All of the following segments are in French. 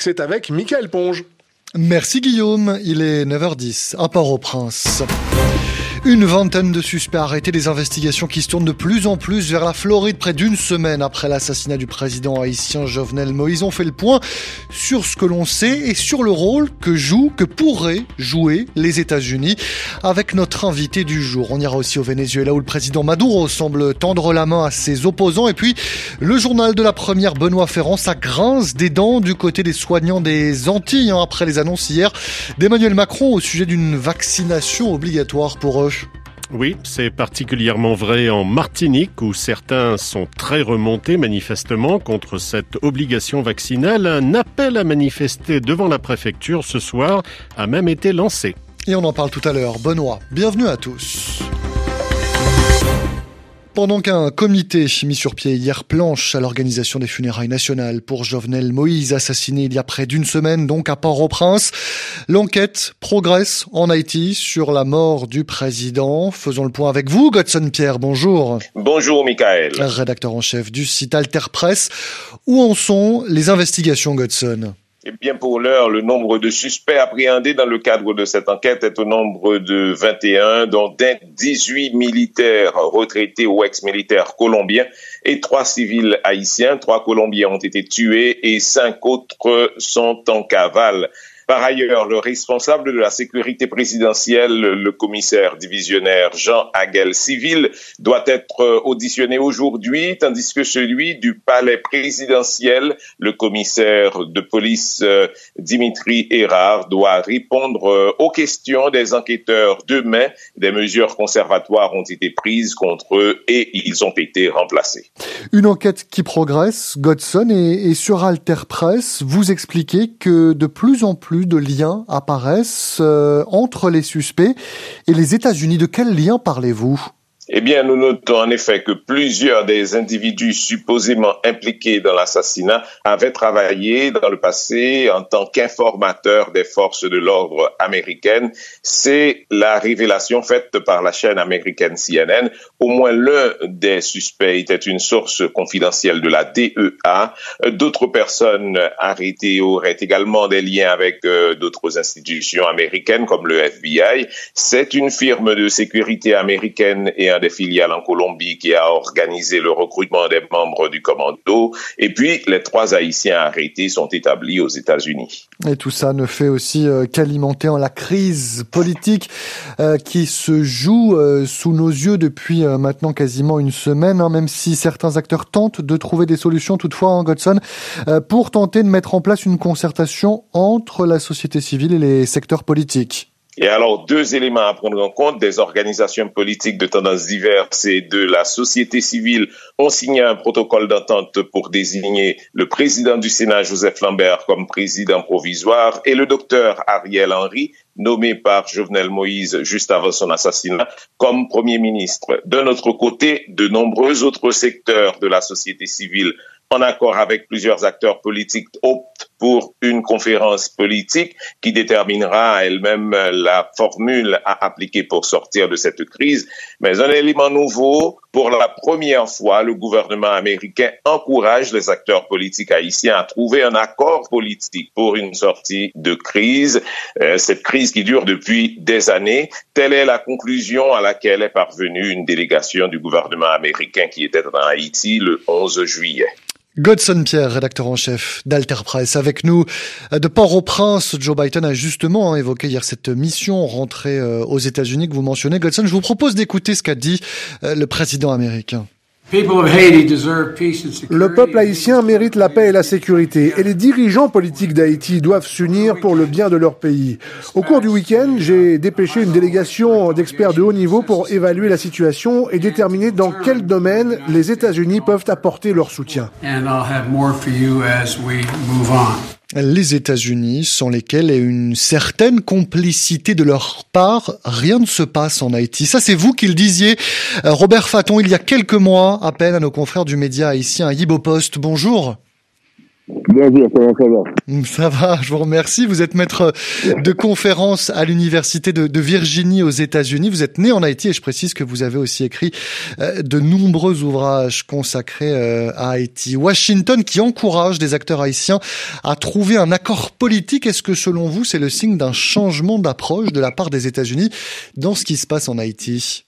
c'est avec Mickaël Ponge. Merci Guillaume, il est 9h10 à Port-au-Prince. Une vingtaine de suspects arrêtés, des investigations qui se tournent de plus en plus vers la Floride près d'une semaine après l'assassinat du président haïtien Jovenel Moïse. On fait le point sur ce que l'on sait et sur le rôle que pourraient jouer les États-Unis avec notre invité du jour. On ira aussi au Venezuela où le président Maduro semble tendre la main à ses opposants. Et puis le journal de la première, Benoît Ferrand, ça grince des dents du côté des soignants des Antilles après les annonces hier d'Emmanuel Macron au sujet d'une vaccination obligatoire pour eux. Oui, c'est particulièrement vrai en Martinique où certains sont très remontés manifestement contre cette obligation vaccinale. Un appel à manifester devant la préfecture ce soir a même été lancé. Et on en parle tout à l'heure. Benoît, bienvenue à tous. Pendant qu'un comité mis sur pied hier planche à l'organisation des funérailles nationales pour Jovenel Moïse, assassiné il y a près d'une semaine, donc à Port-au-Prince, l'enquête progresse en Haïti sur la mort du président. Faisons le point avec vous, Godson Pierre, bonjour. Bonjour Mickaël. Rédacteur en chef du site Alter Presse. Où en sont les investigations, Godson ? Eh bien, pour l'heure, le nombre de suspects appréhendés dans le cadre de cette enquête est au nombre de 21, dont 18 militaires retraités ou ex-militaires colombiens et 3 civils haïtiens. 3 Colombiens ont été tués et 5 autres sont en cavale. Par ailleurs, le responsable de la sécurité présidentielle, le commissaire divisionnaire Jean Aguel Civil, doit être auditionné aujourd'hui, tandis que celui du palais présidentiel, le commissaire de police Dimitri Erard, doit répondre aux questions des enquêteurs demain. Des mesures conservatoires ont été prises contre eux et ils ont été remplacés. Une enquête qui progresse, Godson, et sur Alter Presse, vous expliquez que de plus en plus de liens apparaissent entre les suspects et les États-Unis. De quels liens parlez-vous ? Eh bien, nous notons en effet que plusieurs des individus supposément impliqués dans l'assassinat avaient travaillé dans le passé en tant qu'informateurs des forces de l'ordre américaines. C'est la révélation faite par la chaîne américaine CNN. Au moins l'un des suspects était une source confidentielle de la DEA. D'autres personnes arrêtées auraient également des liens avec d'autres institutions américaines comme le FBI. C'est une firme de sécurité américaine et des filiales en Colombie qui a organisé le recrutement des membres du commando. Et puis, les 3 Haïtiens arrêtés sont établis aux États-Unis. Et tout ça ne fait aussi qu'alimenter la crise politique qui se joue sous nos yeux depuis maintenant quasiment une semaine, même si certains acteurs tentent de trouver des solutions toutefois, Godson, pour tenter de mettre en place une concertation entre la société civile et les secteurs politiques. Et alors, 2 éléments à prendre en compte. Des organisations politiques de tendances diverses et de la société civile ont signé un protocole d'entente pour désigner le président du Sénat, Joseph Lambert, comme président provisoire et le docteur Ariel Henry, nommé par Jovenel Moïse juste avant son assassinat, comme Premier ministre. D'un autre côté, de nombreux autres secteurs de la société civile, en accord avec plusieurs acteurs politiques, optent pour une conférence politique qui déterminera elle-même la formule à appliquer pour sortir de cette crise. Mais un élément nouveau, pour la première fois, le gouvernement américain encourage les acteurs politiques haïtiens à trouver un accord politique pour une sortie de crise. Cette crise qui dure depuis des années, telle est la conclusion à laquelle est parvenue une délégation du gouvernement américain qui était en Haïti le 11 juillet. Godson Pierre, rédacteur en chef d'Alter Presse, avec nous de Port-au-Prince. Joe Biden a justement évoqué hier cette mission rentrée aux États-Unis que vous mentionnez. Godson, je vous propose d'écouter ce qu'a dit le président américain. Le peuple haïtien mérite la paix et la sécurité, et les dirigeants politiques d'Haïti doivent s'unir pour le bien de leur pays. Au cours du week-end, j'ai dépêché une délégation d'experts de haut niveau pour évaluer la situation et déterminer dans quel domaine les États-Unis peuvent apporter leur soutien. Les États-Unis, sans lesquels et une certaine complicité de leur part, rien ne se passe en Haïti. Ça, c'est vous qui le disiez, Robert Faton, il y a quelques mois à peine à nos confrères du média haïtien Yibo Post. Bonjour. Bonjour, comment ça va? Ça va, je vous remercie. Vous êtes maître de conférence à l'université de Virginie aux États-Unis. Vous êtes né en Haïti et je précise que vous avez aussi écrit de nombreux ouvrages consacrés à Haïti. Washington qui encourage des acteurs haïtiens à trouver un accord politique. Est-ce que selon vous, c'est le signe d'un changement d'approche de la part des États-Unis dans ce qui se passe en Haïti?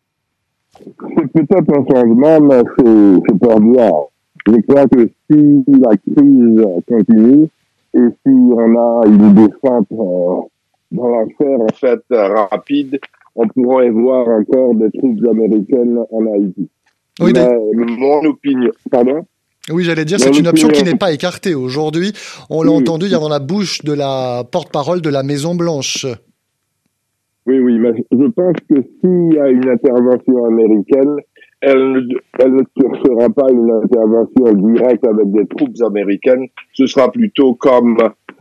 C'est peut-être un changement, mais c'est pas bien. Je crois que si la crise continue et si on a une descente dans l'affaire en fait rapide, on pourrait voir encore des troupes américaines en Haïti. Oui, mais mon opinion, pardon? Oui, j'allais dire, c'est une option qui n'est pas écartée. Aujourd'hui, on l'a entendu dire dans la bouche de la porte-parole de la Maison-Blanche. Oui, mais je pense que s'il y a une intervention américaine, elle ne sera pas une intervention directe avec des troupes américaines. Ce sera plutôt comme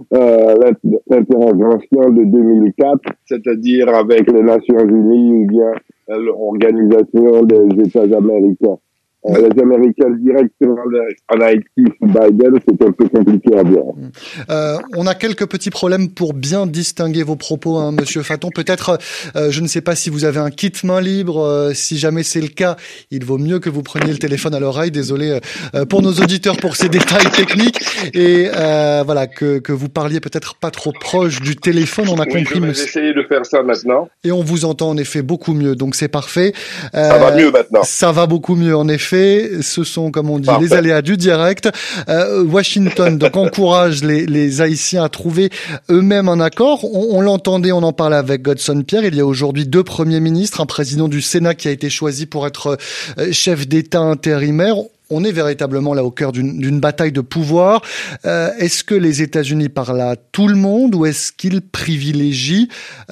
l'intervention de 2004, c'est-à-dire avec les Nations Unies ou bien l'Organisation des États américains. Les Américains directement en Haïti sous Biden, c'est un peu compliqué à voir. On a quelques petits problèmes pour bien distinguer vos propos, hein, Monsieur Faton. Peut-être, je ne sais pas si vous avez un kit main libre. Si jamais c'est le cas, il vaut mieux que vous preniez le téléphone à l'oreille. Désolé pour nos auditeurs pour ces détails techniques. Et voilà, que vous parliez peut-être pas trop proche du téléphone. On a compris. Je vais essayer de faire ça maintenant. Et on vous entend en effet beaucoup mieux. Donc c'est parfait. Ça va mieux maintenant. Ça va beaucoup mieux en effet. Ce sont, comme on dit, Parfait. les aléas du direct. Washington donc encourage les Haïtiens à trouver eux-mêmes un accord. On l'entendait, on en parlait avec Godson Pierre. Il y a aujourd'hui 2 premiers ministres, un président du Sénat qui a été choisi pour être chef d'État intérimaire. On est véritablement là au cœur d'une bataille de pouvoir. Est-ce que les États-Unis parlent à tout le monde ou est-ce qu'ils privilégient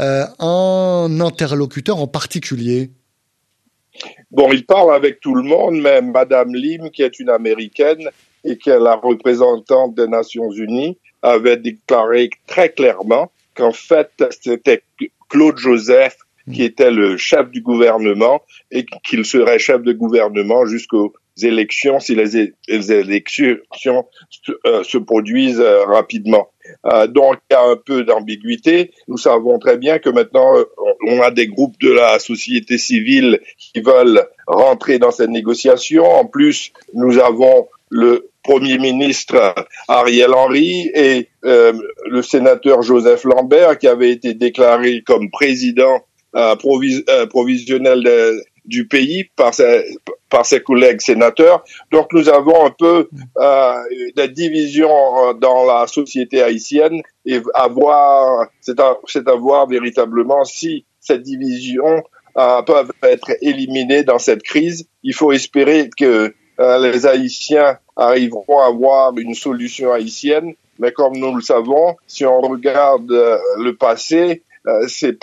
un interlocuteur en particulier? Bon, il parle avec tout le monde, mais Madame Lim, qui est une Américaine et qui est la représentante des Nations Unies, avait déclaré très clairement qu'en fait, c'était Claude Joseph qui était le chef du gouvernement et qu'il serait chef de gouvernement jusqu'aux élections si les élections se produisent rapidement. Donc, il y a un peu d'ambiguïté. Nous savons très bien que maintenant, on a des groupes de la société civile qui veulent rentrer dans cette négociation. En plus, nous avons le Premier ministre Ariel Henry et le sénateur Joseph Lambert qui avait été déclaré comme président provisionnel du pays par ses collègues sénateurs. Donc nous avons un peu des divisions dans la société haïtienne et c'est à voir véritablement si ces divisions peuvent être éliminées dans cette crise. Il faut espérer que les Haïtiens arriveront à avoir une solution haïtienne, mais comme nous le savons, si on regarde le passé, c'est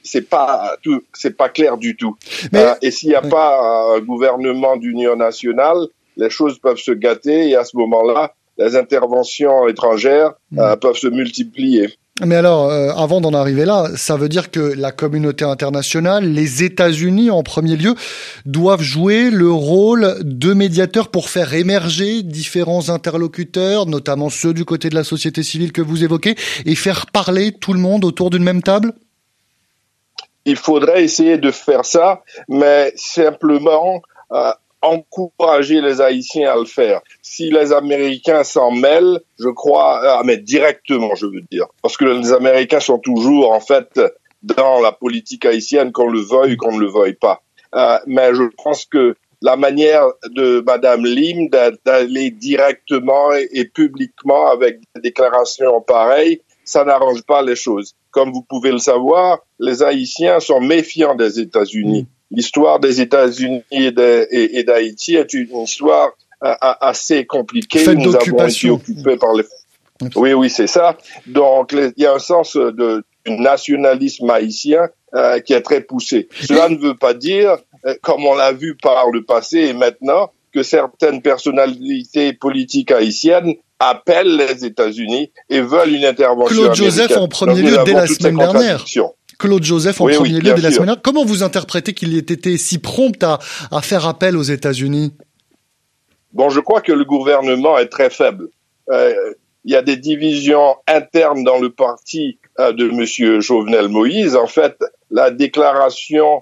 pas clair du tout. Et s'il n'y a pas un gouvernement d'union nationale, les choses peuvent se gâter et à ce moment-là, les interventions étrangères peuvent se multiplier. Mais alors, avant d'en arriver là, ça veut dire que la communauté internationale, les États-Unis en premier lieu, doivent jouer le rôle de médiateur pour faire émerger différents interlocuteurs, notamment ceux du côté de la société civile que vous évoquez, et faire parler tout le monde autour d'une même table? Il faudrait essayer de faire ça, mais simplement encourager les Haïtiens à le faire. Si les Américains s'en mêlent, je crois, mais directement, je veux dire, parce que les Américains sont toujours, en fait, dans la politique haïtienne, qu'on le veuille ou qu'on ne le veuille pas. Mais je pense que la manière de Madame Lim d'aller directement et publiquement avec des déclarations pareilles, ça n'arrange pas les choses. Comme vous pouvez le savoir, les Haïtiens sont méfiants des États-Unis. L'histoire des États-Unis et d'Haïti est une histoire assez compliquée. Nous avons été occupés par les... Oui, c'est ça. Donc, il y a un sens du nationalisme haïtien qui est très poussé. Cela ne veut pas dire, comme on l'a vu par le passé et maintenant, que certaines personnalités politiques haïtiennes appellent les États-Unis et veulent une intervention américaine. Claude Joseph en premier lieu dès la semaine dernière. Claude Joseph en premier lieu dès la semaine dernière. Comment vous interprétez qu'il ait été si prompt à faire appel aux États-Unis? Bon, je crois que le gouvernement est très faible. il y a des divisions internes dans le parti de Monsieur Jovenel Moïse. En fait, la déclaration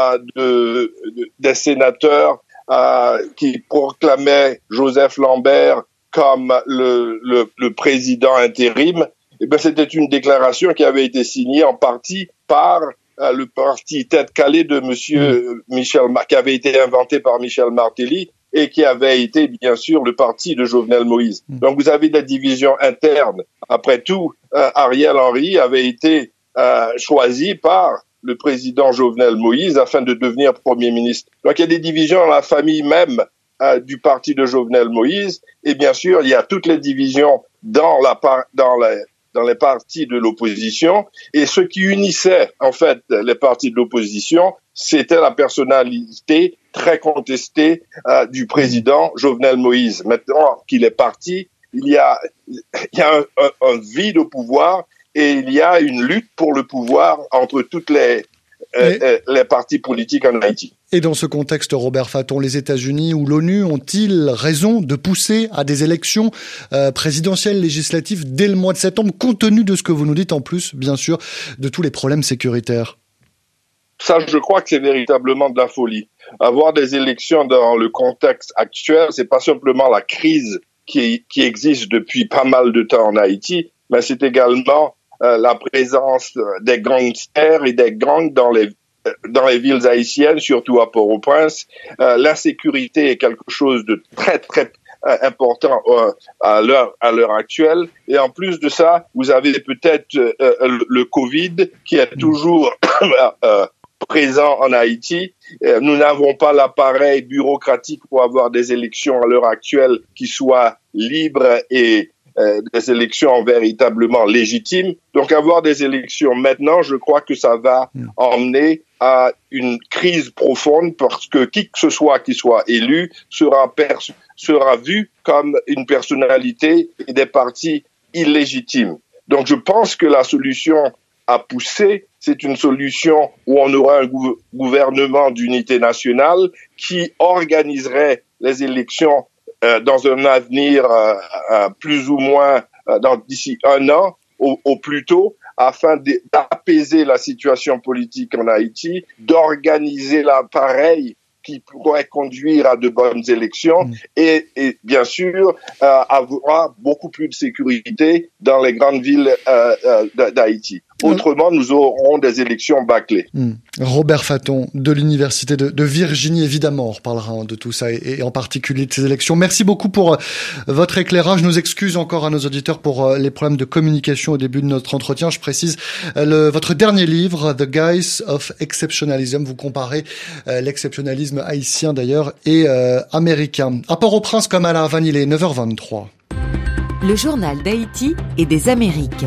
des sénateurs qui proclamaient Joseph Lambert comme le président intérim, c'était une déclaration qui avait été signée en partie par le parti tête calée de Monsieur qui avait été inventé par Michel Martelly et qui avait été, bien sûr, le parti de Jovenel Moïse. Donc, vous avez des divisions internes. Après tout, Ariel Henry avait été choisi par le président Jovenel Moïse afin de devenir Premier ministre. Donc, il y a des divisions dans la famille même du parti de Jovenel Moïse. Et bien sûr, il y a toutes les divisions dans les partis de l'opposition. Et ce qui unissait, en fait, les partis de l'opposition, c'était la personnalité très contestée du président Jovenel Moïse. Maintenant qu'il est parti, il y a un vide au pouvoir et il y a une lutte pour le pouvoir entre toutes les partis politiques en Haïti. Et dans ce contexte, Robert Faton, les États-Unis ou l'ONU ont-ils raison de pousser à des élections présidentielles, législatives dès le mois de septembre, compte tenu de ce que vous nous dites en plus, bien sûr, de tous les problèmes sécuritaires? Ça, je crois que c'est véritablement de la folie. Avoir des élections dans le contexte actuel, c'est pas simplement la crise qui existe depuis pas mal de temps en Haïti, mais c'est également la présence des gangsters et des gangs dans les villes haïtiennes, surtout à Port-au-Prince. L'insécurité est quelque chose de très, très important à l'heure actuelle. Et en plus de ça, vous avez peut-être le Covid qui est toujours présent en Haïti. Nous n'avons pas l'appareil bureaucratique pour avoir des élections à l'heure actuelle qui soient libres et des élections véritablement légitimes. Donc avoir des élections maintenant, je crois que ça va emmener à une crise profonde parce que qui que ce soit qui soit élu sera vu comme une personnalité et des partis illégitimes. Donc je pense que la solution à pousser, c'est une solution où on aura un gouvernement d'unité nationale qui organiserait les élections dans un avenir plus ou moins d'ici un an au plus tôt, afin d'apaiser la situation politique en Haïti, d'organiser l'appareil qui pourrait conduire à de bonnes élections et bien sûr avoir beaucoup plus de sécurité dans les grandes villes d'Haïti. Autrement, nous aurons des élections bâclées. Robert Faton, de l'Université de Virginie, évidemment, on reparlera de tout ça et en particulier de ces élections. Merci beaucoup pour votre éclairage. Nos excuses encore à nos auditeurs pour les problèmes de communication au début de notre entretien. Je précise votre dernier livre, The Guise of Exceptionalism. Vous comparez l'exceptionnalisme haïtien d'ailleurs et américain. À Port-au-Prince comme à La Havane, il est 9h23. Le journal d'Haïti et des Amériques.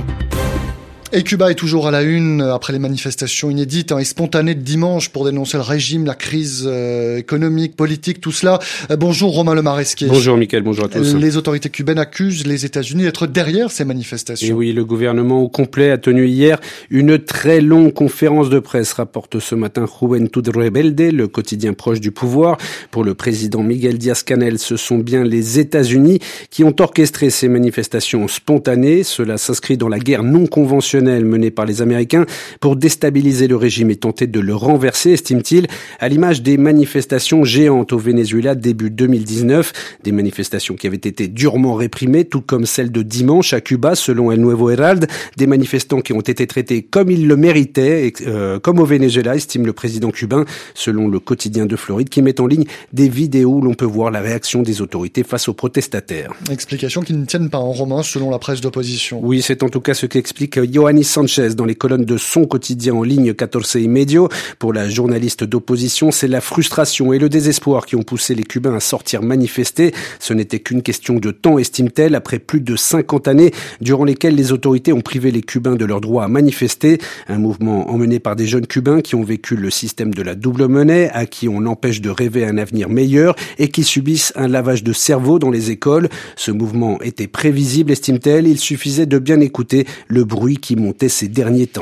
Et Cuba est toujours à la une après les manifestations inédites et spontanées de dimanche pour dénoncer le régime, la crise économique, politique, tout cela. Bonjour Romain Lemaresquier. Bonjour Mickaël, bonjour à tous. Les autorités cubaines accusent les États-Unis d'être derrière ces manifestations. Et oui, le gouvernement au complet a tenu hier une très longue conférence de presse, rapporte ce matin Juventud Rebelde, le quotidien proche du pouvoir. Pour le président Miguel Díaz-Canel, ce sont bien les États-Unis qui ont orchestré ces manifestations spontanées. Cela s'inscrit dans la guerre non conventionnelle menée par les Américains pour déstabiliser le régime et tenter de le renverser, estime-t-il, à l'image des manifestations géantes au Venezuela début 2019, des manifestations qui avaient été durement réprimées, tout comme celle de dimanche à Cuba, selon El Nuevo Herald, des manifestants qui ont été traités comme ils le méritaient, comme au Venezuela, estime le président cubain, selon le quotidien de Floride, qui met en ligne des vidéos où l'on peut voir la réaction des autorités face aux protestataires. Explications qui ne tiennent pas en romain, selon la presse d'opposition. Oui, c'est en tout cas ce qu'explique Yohannis Sanchez dans les colonnes de son quotidien en ligne 14 y medio. Pour la journaliste d'opposition, c'est la frustration et le désespoir qui ont poussé les Cubains à sortir manifester. Ce n'était qu'une question de temps, estime-t-elle, après plus de 50 années durant lesquelles les autorités ont privé les Cubains de leur droit à manifester. Un mouvement emmené par des jeunes Cubains qui ont vécu le système de la double monnaie, à qui on empêche de rêver un avenir meilleur et qui subissent un lavage de cerveau dans les écoles. Ce mouvement était prévisible, estime-t-elle. Il suffisait de bien écouter le bruit qui montait ces derniers temps.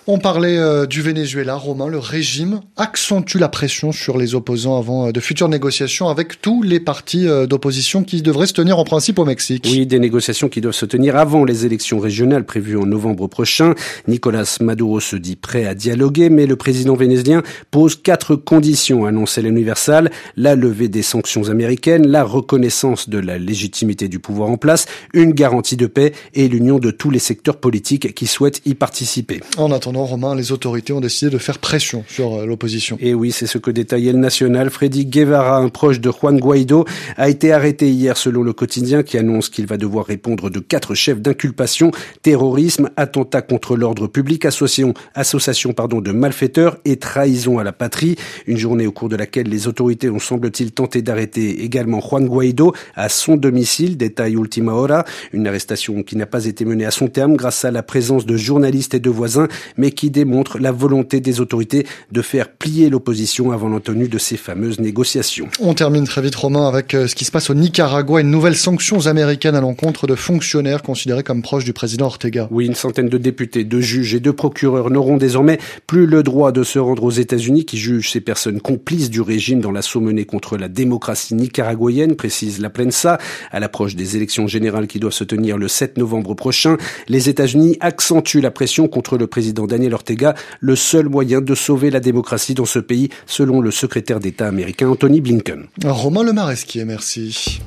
On parlait du Venezuela, Romain. Le régime accentue la pression sur les opposants avant de futures négociations avec tous les partis d'opposition qui devraient se tenir en principe au Mexique. Oui, des négociations qui doivent se tenir avant les élections régionales prévues en novembre prochain. Nicolás Maduro se dit prêt à dialoguer, mais le président vénézuélien pose 4 conditions, annonçait l'Universal: la levée des sanctions américaines, la reconnaissance de la légitimité du pouvoir en place, une garantie de paix et l'union de tous les secteurs politiques qui souhaitent y participer. En attendant, Romain, les autorités ont décidé de faire pression sur l'opposition. Et oui, c'est ce que détaillait le National. Freddy Guevara, un proche de Juan Guaido, a été arrêté hier selon le quotidien qui annonce qu'il va devoir répondre de 4 chefs d'inculpation: terrorisme, attentat contre l'ordre public, association de malfaiteurs et trahison à la patrie. Une journée au cours de laquelle les autorités ont, semble-t-il, tenté d'arrêter également Juan Guaido à son domicile, détaille Ultima Hora. Une arrestation qui n'a pas été menée à son terme grâce à la présence de journalistes et de voisins, mais qui démontre la volonté des autorités de faire plier l'opposition avant la tenue de ces fameuses négociations. On termine très vite, Romain, avec ce qui se passe au Nicaragua. Une nouvelle sanction américaine à l'encontre de fonctionnaires considérés comme proches du président Ortega. Oui, une centaine de députés, de juges et de procureurs n'auront désormais plus le droit de se rendre aux États-Unis, qui jugent ces personnes complices du régime dans l'assaut mené contre la démocratie nicaraguayenne, précise la Prensa. À l'approche des élections générales qui doivent se tenir le 7 novembre prochain, les États-Unis accentuent la pression contre le président Daniel Ortega, le seul moyen de sauver la démocratie dans ce pays, selon le secrétaire d'État américain Anthony Blinken. Romain Lemaresquier, merci.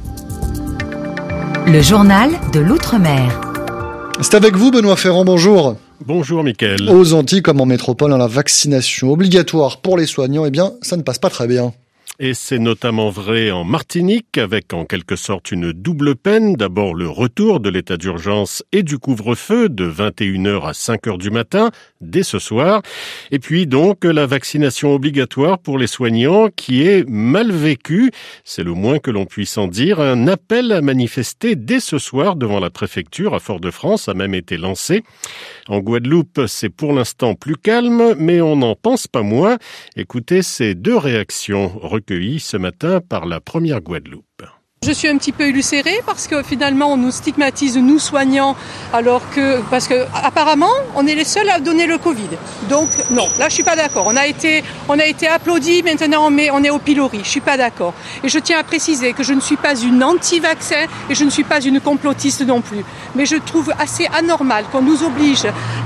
Le journal de l'Outre-mer. C'est avec vous, Benoît Ferrand, bonjour. Bonjour, Mickaël. Aux Antilles, comme en métropole, la vaccination obligatoire pour les soignants, ça ne passe pas très bien. Et c'est notamment vrai en Martinique, avec en quelque sorte une double peine. D'abord le retour de l'état d'urgence et du couvre-feu de 21h à 5h du matin, dès ce soir. Et puis donc la vaccination obligatoire pour les soignants qui est mal vécue. C'est le moins que l'on puisse en dire. Un appel à manifester dès ce soir devant la préfecture à Fort-de-France a même été lancé. En Guadeloupe, c'est pour l'instant plus calme, mais on n'en pense pas moins. Écoutez ces 2 réactions recueillies ce matin par la première Guadeloupe. Je suis un petit peu ulcérée parce que finalement on nous stigmatise, nous soignants, parce que apparemment on est les seuls à donner le Covid. Donc non, là je suis pas d'accord. On a été applaudis, maintenant on est au pilori. Je suis pas d'accord. Et je tiens à préciser que je ne suis pas une anti-vaccin et je ne suis pas une complotiste non plus. Mais je trouve assez anormal qu'on nous oblige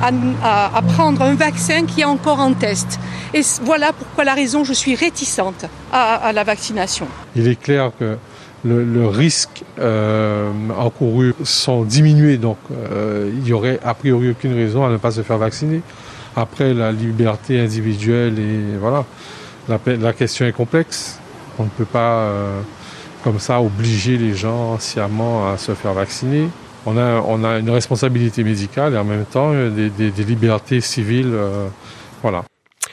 à prendre un vaccin qui est encore en test. Et voilà pourquoi la raison je suis réticente à la vaccination. Il est clair que le risque encouru sont diminués, donc il n'y aurait a priori aucune raison à ne pas se faire vacciner. Après, la liberté individuelle, et voilà, la question est complexe. On ne peut pas comme ça obliger les gens sciemment à se faire vacciner. On a une responsabilité médicale et en même temps des libertés civiles, voilà.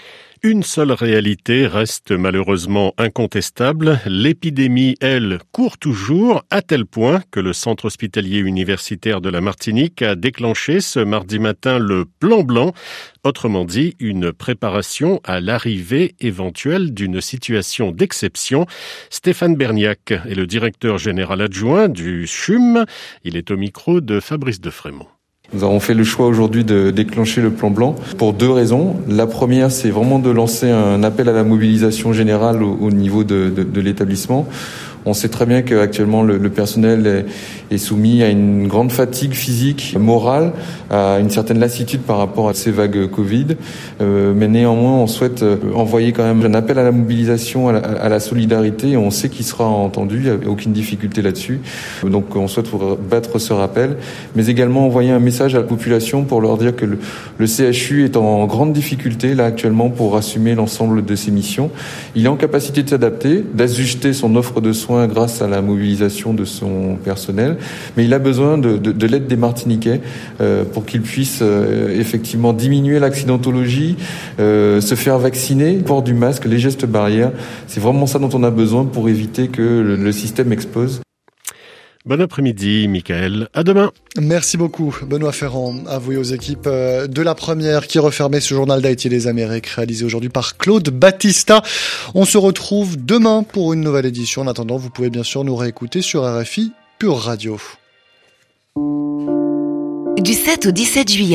Une seule réalité reste malheureusement incontestable. L'épidémie, elle, court toujours, à tel point que le centre hospitalier universitaire de la Martinique a déclenché ce mardi matin le plan blanc. Autrement dit, une préparation à l'arrivée éventuelle d'une situation d'exception. Stéphane Berniac est le directeur général adjoint du CHUM. Il est au micro de Fabrice Defrémont. Nous avons fait le choix aujourd'hui de déclencher le plan blanc pour 2 raisons. La première, c'est vraiment de lancer un appel à la mobilisation générale au niveau de l'établissement. On sait très bien qu'actuellement le personnel est soumis à une grande fatigue physique, morale, à une certaine lassitude par rapport à ces vagues Covid. Mais néanmoins, on souhaite envoyer quand même un appel à la mobilisation, à la solidarité. Et on sait qu'il sera entendu, il n'y a aucune difficulté là-dessus. Donc on souhaite battre ce rappel, mais également envoyer un message à la population pour leur dire que le CHU est en grande difficulté là actuellement pour assumer l'ensemble de ses missions. Il est en capacité de s'adapter, d'ajuster son offre de soins grâce à la mobilisation de son personnel, mais il a besoin de l'aide des Martiniquais pour qu'ils puissent effectivement diminuer l'accidentologie, se faire vacciner, le port du masque, les gestes barrières. C'est vraiment ça dont on a besoin pour éviter que le système explose. Bon après-midi, Mickaël. À demain. Merci beaucoup, Benoît Ferrand. Avoué aux équipes de la première qui refermait ce journal d'Haïti et des Amériques, réalisé aujourd'hui par Claude Battista. On se retrouve demain pour une nouvelle édition. En attendant, vous pouvez bien sûr nous réécouter sur RFI Pure Radio. Du 7 au 17 juillet.